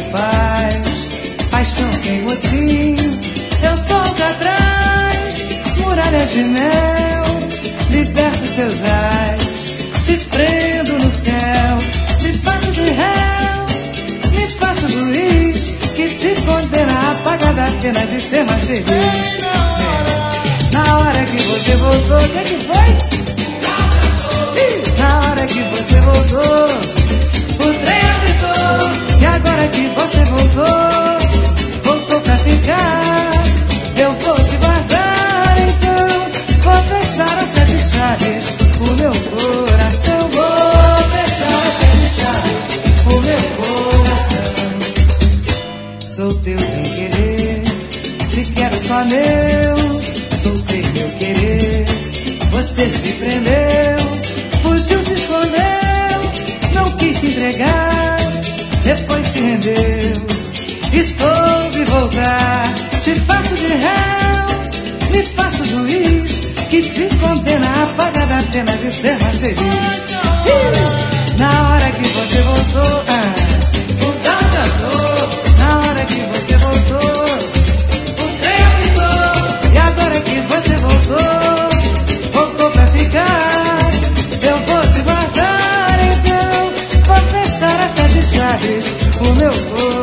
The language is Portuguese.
paz, paixão sem motim. Eu solto atrás muralhas de mel, liberto seus ais, te prendo no céu, te faço de réu, me faço juiz, que te condena a pagar da pena de ser mais feliz. Na hora que você voltou, o que foi? Na hora que você voltou, o trem apitou. E agora que você voltou pra ficar, eu vou te guardar. Então vou fechar as 7 chaves, o meu coração. Vou fechar as 7 chaves, o meu coração. Soltei o bem querer, te quero só meu. Soltei meu querer, você se prendeu, fugiu, se escondeu, não quis se entregar, depois se rendeu e soube voltar. Te faço de réu, me faço juiz, que te condena a pagar da pena de ser mais feliz. Na hora que você voltou, o galo cantou. Na hora que você voltou, o trem apitou. E agora que você voltou pra ficar, eu vou te guardar. Então vou fechar as 7 chaves, o meu corpo.